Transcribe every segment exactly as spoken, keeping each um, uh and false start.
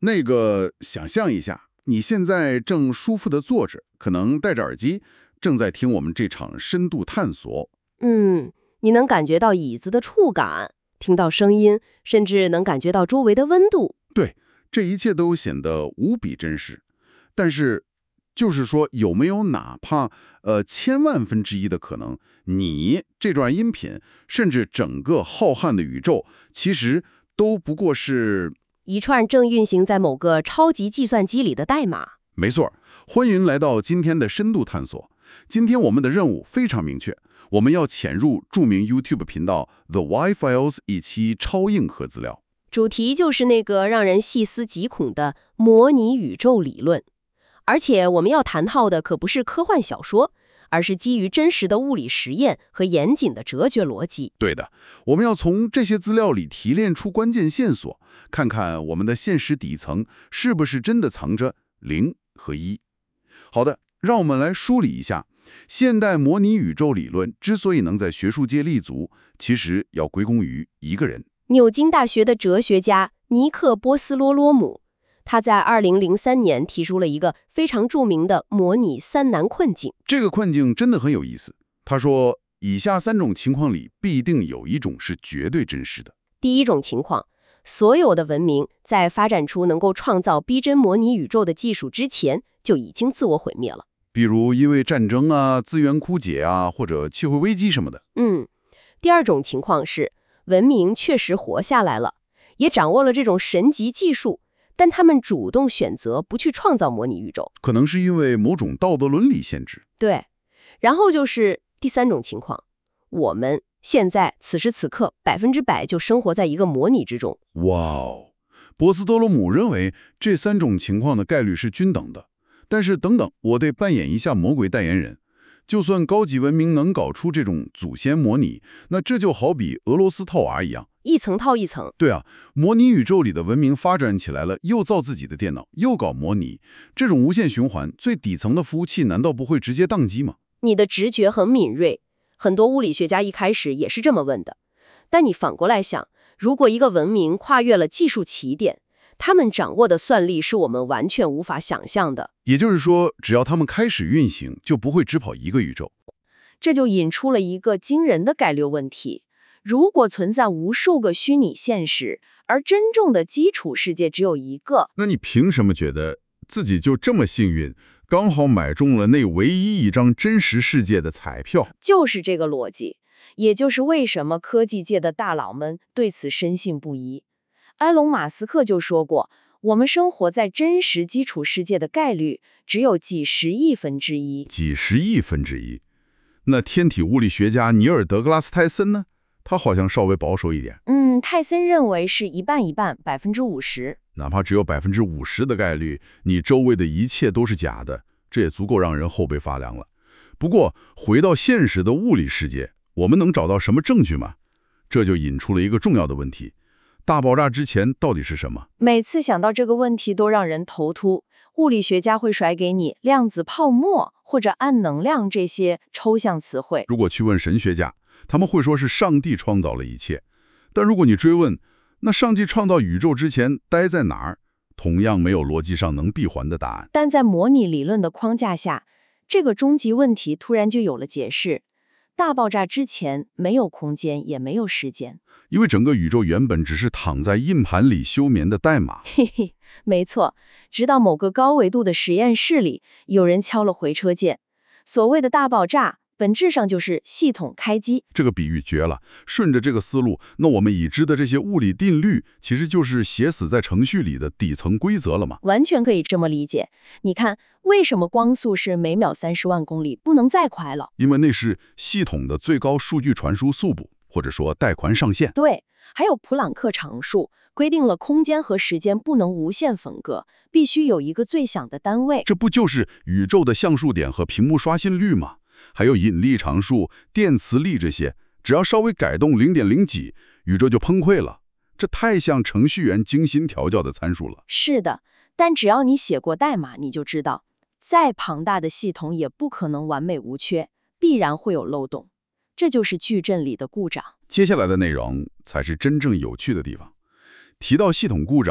那个，想象一下，你现在正舒服地坐着，可能戴着耳机，正在听我们这场深度探索。 嗯，你能感觉到椅子的触感，听到声音，甚至能感觉到周围的温度。 对，这一切都显得无比真实。但是，就是说，有没有哪怕呃千万分之一的可能，你这段音频，甚至整个浩瀚的宇宙，其实都不过是一串正运行在某个超级计算机里的代码。 没错，欢迎来到今天的深度探索。今天我们的任务非常明确，我们要潜入著名 YouTube 频道 The Wi-Files 一期超硬核资料， 主题就是那个让人细思极恐的模拟宇宙理论。而且我们要谈到的可不是科幻小说，而是基于真实的物理实验和严谨的哲学逻辑。 对的，我们要从这些资料里提炼出关键线索，看看我们的现实底层是不是真的藏着零和一。好的，让我们来梳理一下，现代模拟宇宙理论之所以能在学术界立足，其实要归功于一个人—— 牛津大学的哲学家尼克·波斯罗罗姆。他在二零零三年提出了一个非常著名的模拟三难困境。 这个困境真的很有意思。他说，以下三种情况里必定有一种是绝对真实的。 第一种情况，所有的文明在发展出能够创造逼真模拟宇宙的技术之前，就已经自我毁灭了。 比如因为战争啊、资源枯竭啊，或者气候危机什么的。 嗯，第二种情况是，文明确实活下来了，也掌握了这种神级技术，但他们主动选择不去创造模拟宇宙， 可能是因为某种道德伦理限制。 对，然后就是第三种情况，我们现在此时此刻百分之百就生活在一个模拟之中。 哇哦，波斯多罗姆认为这三种情况的概率是均等的。但是等等，我得扮演一下魔鬼代言人。就算高级文明能搞出这种祖先模拟，那这就好比俄罗斯套娃一样， 一层套一层。 对啊，模拟宇宙里的文明发展起来了，又造自己的电脑，又搞模拟，这种无限循环，最底层的服务器难道不会直接宕机吗？ 你的直觉很敏锐，很多物理学家一开始也是这么问的。但你反过来想，如果一个文明跨越了技术起点，他们掌握的算力是我们完全无法想象的。 也就是说，只要他们开始运行，就不会只跑一个宇宙。 这就引出了一个惊人的概率问题。如果存在无数个虚拟现实，而真正的基础世界只有一个， 那你凭什么觉得自己就这么幸运，刚好买中了那唯一一张真实世界的彩票？ 就是这个逻辑，也就是为什么科技界的大佬们对此深信不疑。埃隆·马斯克就说过，我们生活在真实基础世界的概率只有几十亿分之一。 几十亿分之一？那天体物理学家尼尔·德格拉斯·泰森呢？他好像稍微保守一点。 嗯，泰森认为是一半一半，百分之五十。 哪怕只有百分之五十的概率，你周围的一切都是假的，这也足够让人后背发凉了。不过，回到现实的物理世界，我们能找到什么证据吗？这就引出了一个重要的问题。大爆炸之前到底是什么？ 每次想到这个问题都让人头秃。物理学家会甩给你量子泡沫或者暗能量这些抽象词汇。 如果去问神学家，他们会说是上帝创造了一切。但如果你追问，那上帝创造宇宙之前待在哪儿？同样没有逻辑上能闭环的答案。 但在模拟理论的框架下，这个终极问题突然就有了解释。大爆炸之前没有空间，也没有时间， 因为整个宇宙原本只是躺在硬盘里休眠的代码。 嘿嘿，没错。直到某个高维度的实验室里，有人敲了回车键。所谓的大爆炸，本质上就是系统开机。 这个比喻绝了。顺着这个思路，那我们已知的这些物理定律，其实就是写死在程序里的底层规则了吗？ 完全可以这么理解。你看，为什么光速是每秒三十万公里，不能再快了？ 因为那是系统的最高数据传输速度，或者说带宽上限。 对，还有普朗克常数，规定了空间和时间不能无限分割，必须有一个最小的单位。 这不就是宇宙的像素点和屏幕刷新率吗？还有引力常数、电磁力这些，只要稍微改动零点零几，宇宙就崩溃了。这太像程序员精心调教的参数了。 是的，但只要你写过代码，你就知道，再庞大的系统也不可能完美无缺，必然会有漏洞。这就是矩阵里的故障。 接下来的内容才是真正有趣的地方。提到系统故障，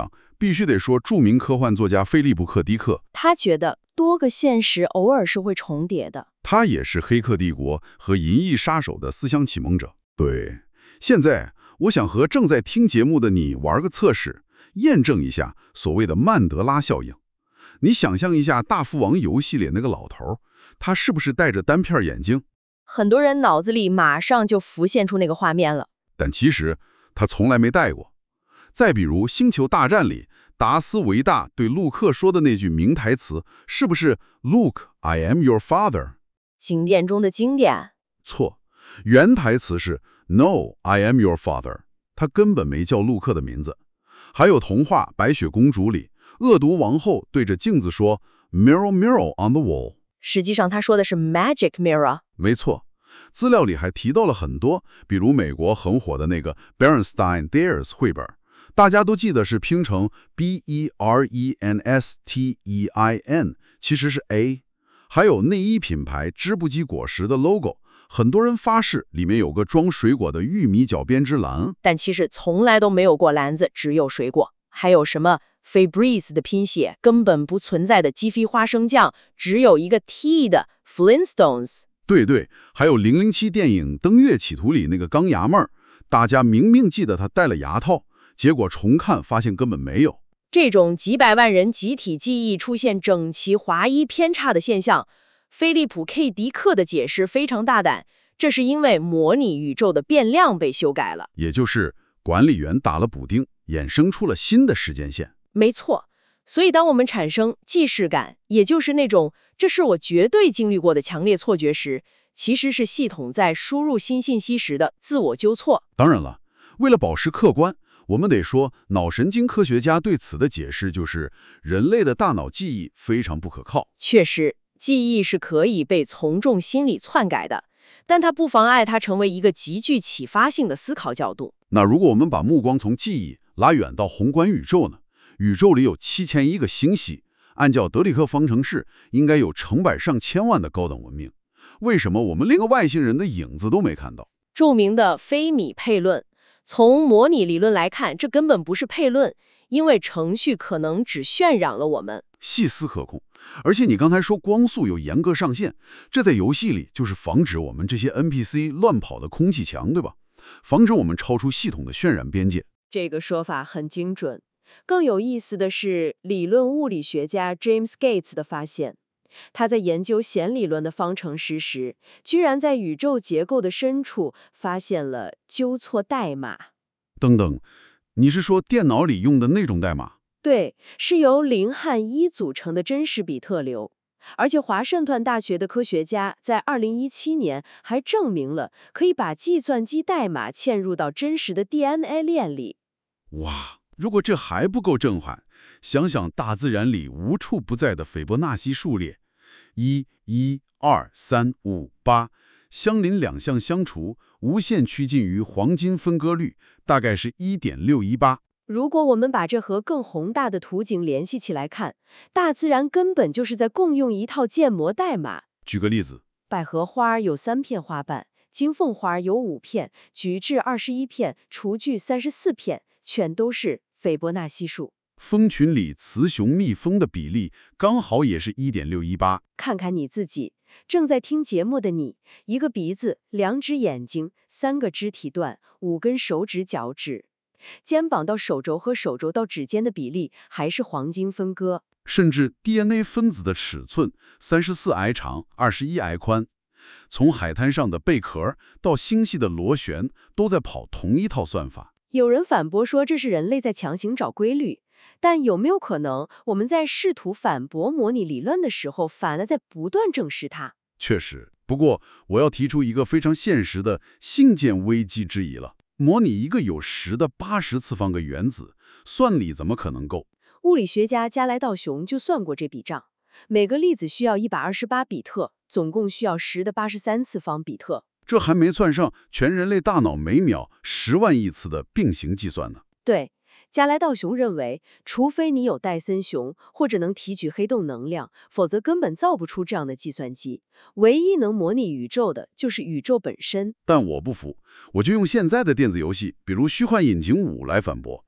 必须得说著名科幻作家菲利普·克迪克， 他觉得多个现实偶尔是会重叠的。 他也是《黑客帝国》和《银翼杀手》的思想启蒙者。对，现在我想和正在听节目的你玩个测试，验证一下所谓的曼德拉效应。你想象一下大富翁游戏里那个老头，他是不是戴着单片眼镜？ 很多人脑子里马上就浮现出那个画面了。 但其实他从来没戴过。再比如《星球大战》里，达斯维大对陆克说的那句名台词，是不是 "Luke, I am your father"？ 经典中的经典。 错，原台词是 "No, I am your father"， 他根本没叫陆克的名字。还有童话《白雪公主》里，恶毒王后对着镜子说 "Mirror, mirror on the wall"， 实际上他说的是 Magic Mirror。 没错。资料里还提到了很多，比如美国很火的那个 Bernstein Bears 绘本，大家都记得是拼成 B E R E N S T E I N， 其实是 A。还有内衣品牌织布机果实的 logo， 很多人发誓里面有个装水果的玉米角编织篮， 但其实从来都没有过篮子，只有水果。还有什么 Febreze 的拼写根本不存在的鸡飞花生酱，只有一个 T 的 Flintstones。 对对，还有零零七电影《登月企图》里那个钢牙妹儿，大家明明记得她戴了牙套，结果重看发现根本没有。 这种几百万人集体记忆出现整齐划一偏差的现象，菲利普 K 迪克的解释非常大胆，这是因为模拟宇宙的变量被修改了， 也就是管理员打了补丁，衍生出了新的时间线。 没错。所以当我们产生既视感，也就是那种这是我绝对经历过的强烈错觉时，其实是系统在输入新信息时的自我纠错。 当然了，为了保持客观，我们得说，脑神经科学家对此的解释就是人类的大脑记忆非常不可靠。 确实，记忆是可以被从众心理篡改的，但它不妨碍它成为一个极具启发性的思考角度。 那如果我们把目光从记忆拉远到宏观宇宙呢？宇宙里有七千亿个星系，按照德里克方程式，应该有成百上千万的高等文明。为什么我们连个外星人的影子都没看到？ 著名的菲米悖论，从模拟理论来看，这根本不是悖论，因为程序可能只渲染了我们。 细思可恐。而且你刚才说光速有严格上限，这在游戏里就是防止我们这些 N P C 乱跑的空气墙，对吧？防止我们超出系统的渲染边界。 这个说法很精准。更有意思的是，理论物理学家 James Gates 的发现，他在研究弦理论的方程式时，居然在宇宙结构的深处发现了纠错代码。 等等，你是说电脑里用的那种代码？ 对，是由零和一组成的真实比特流。而且华盛顿大学的科学家在二零一七年还证明了可以把计算机代码嵌入到真实的 D N A 链里。 哇！如果这还不够震撼，想想大自然里无处不在的斐波那契数列，一、一、二、三、五、八，相邻两项相除，无限趋近于黄金分割率，大概是 一点六一八。 如果我们把这和更宏大的图景联系起来看，大自然根本就是在共用一套建模代码。 举个例子， 百合花有三片花瓣，金凤花有五片，菊苣二十一片，雏菊三十四片，全都是斐波那契数。 蜂群里雌雄蜜蜂的比例刚好也是 一点六一八。 看看你自己，正在听节目的你，一个鼻子，两只眼睛，三个肢体段，五根手指脚趾，肩膀到手肘和手肘到指尖的比例还是黄金分割。 甚至 D N A 分子的尺寸三十四埃长，二十一埃宽。从海滩上的贝壳到星系的螺旋，都在跑同一套算法。 有人反驳说这是人类在强行找规律，但有没有可能我们在试图反驳模拟理论的时候，反而在不断证实它？ 确实，不过我要提出一个非常现实的信件危机之疑了。模拟一个有十的八十次方个原子，算力怎么可能够？ 物理学家加莱道雄就算过这笔账，每个粒子需要一百二十八比特，总共需要十的八十三次方比特。 这还没算上全人类大脑每秒十万亿次的并行计算呢。 对，加莱道雄认为，除非你有戴森熊或者能提取黑洞能量，否则根本造不出这样的计算机。唯一能模拟宇宙的就是宇宙本身。 但我不服，我就用现在的电子游戏，比如《虚幻引擎五》来反驳。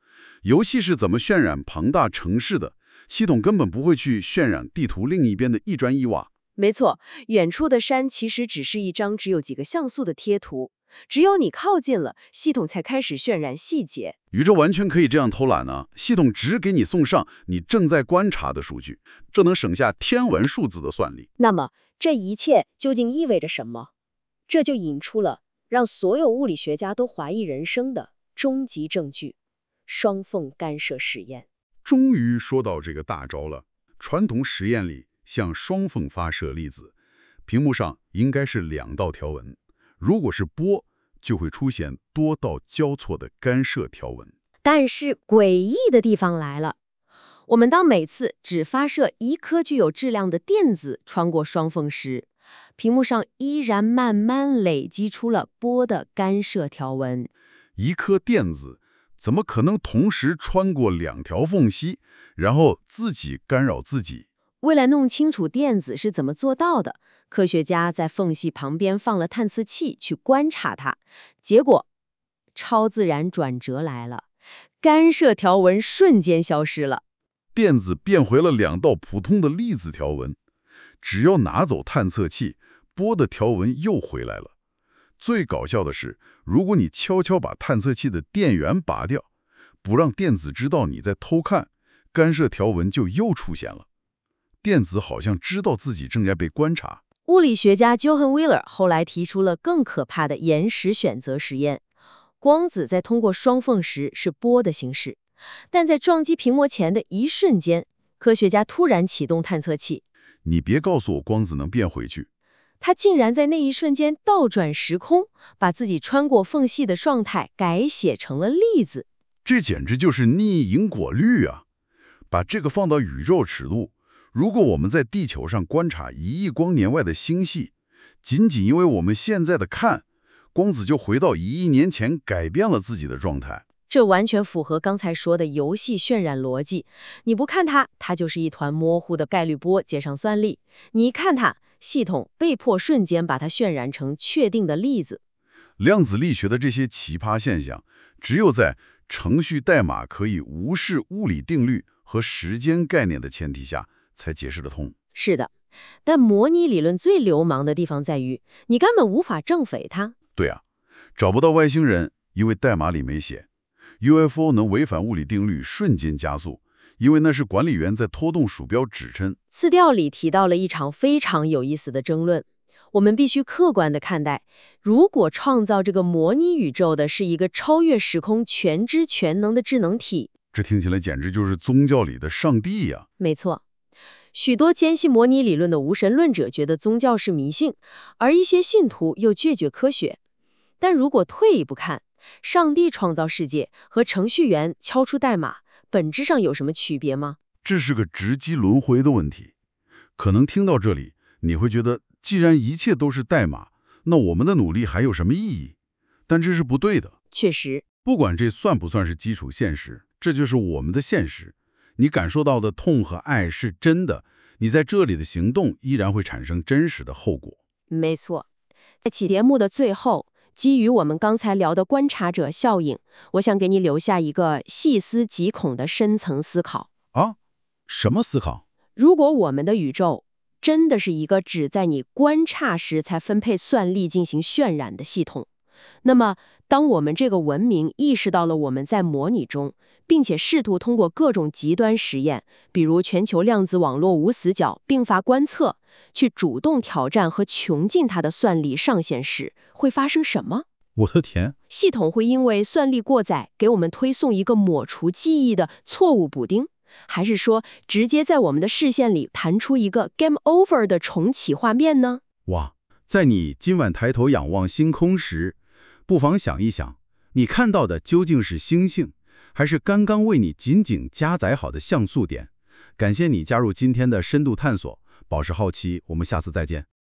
游戏是怎么渲染庞大城市的，系统根本不会去渲染地图另一边的一砖一瓦。 没错，远处的山其实只是一张只有几个像素的贴图，只有你靠近了，系统才开始渲染细节。 宇宙完全可以这样偷懒呢，系统只给你送上你正在观察的数据，这能省下天文数字的算力。 那么这一切究竟意味着什么？这就引出了让所有物理学家都怀疑人生的终极证据——双缝干涉实验。 终于说到这个大招了。传统实验里，像双缝发射粒子，屏幕上应该是两道条纹，如果是波，就会出现多道交错的干涉条纹。 但是诡异的地方来了，我们当每次只发射一颗具有质量的电子穿过双缝时，屏幕上依然慢慢累积出了波的干涉条纹。 一颗电子怎么可能同时穿过两条缝隙，然后自己干扰自己？ 为了弄清楚电子是怎么做到的，科学家在缝隙旁边放了探测器去观察它，结果超自然转折来了，干涉条纹瞬间消失了， 电子变回了两道普通的粒子条纹。只要拿走探测器，波的条纹又回来了。最搞笑的是，如果你悄悄把探测器的电源拔掉，不让电子知道你在偷看，干涉条纹就又出现了。电子好像知道自己正在被观察。 物理学家 Johann Wheeler 后来提出了更可怕的延时选择实验。光子在通过双缝时是波的形式，但在撞击屏幕前的一瞬间，科学家突然启动探测器。 你别告诉我光子能变回去。 他竟然在那一瞬间倒转时空，把自己穿过缝隙的状态改写成了粒子。 这简直就是逆因果律啊！把这个放到宇宙尺度，如果我们在地球上观察一亿光年外的星系，仅仅因为我们现在的看，光子就回到一亿年前改变了自己的状态。 这完全符合刚才说的游戏渲染逻辑。你不看它，它就是一团模糊的概率波接上算力；你一看它，系统被迫瞬间把它渲染成确定的粒子。 量子力学的这些奇葩现象，只有在程序代码可以无视物理定律和时间概念的前提下，才解释得通。 是的，但模拟理论最流氓的地方在于，你根本无法证伪它。 对啊，找不到外星人，因为代码里没写。U F O 能违反物理定律瞬间加速，因为那是管理员在拖动鼠标指针。 次调里提到了一场非常有意思的争论，我们必须客观地看待，如果创造这个模拟宇宙的是一个超越时空、全知全能的智能体， 这听起来简直就是宗教里的上帝呀！ 没错，许多坚信模拟理论的无神论者觉得宗教是迷信，而一些信徒又拒绝科学。但如果退一步看，上帝创造世界和程序员敲出代码，本质上有什么区别吗？ 这是个直击轮回的问题。可能听到这里，你会觉得，既然一切都是代码，那我们的努力还有什么意义？但这是不对的。 确实， 不管这算不算是基础现实，这就是我们的现实。你感受到的痛和爱是真的，你在这里的行动依然会产生真实的后果。 没错。在起节目的最后，基于我们刚才聊的观察者效应，我想给你留下一个细思极恐的深层思考。 啊？什么思考？ 如果我们的宇宙真的是一个只在你观察时才分配算力进行渲染的系统，那么当我们这个文明意识到了我们在模拟中，并且试图通过各种极端实验，比如全球量子网络无死角并发观测，去主动挑战和穷尽它的算力上限时，会发生什么？ 我的天！ 系统会因为算力过载给我们推送一个抹除记忆的错误补丁，还是说直接在我们的视线里弹出一个 game over 的重启画面呢？ 哇，在你今晚抬头仰望星空时，不妨想一想，你看到的究竟是星星，还是刚刚为你紧紧加载好的像素点？感谢你加入今天的深度探索，保持好奇，我们下次再见。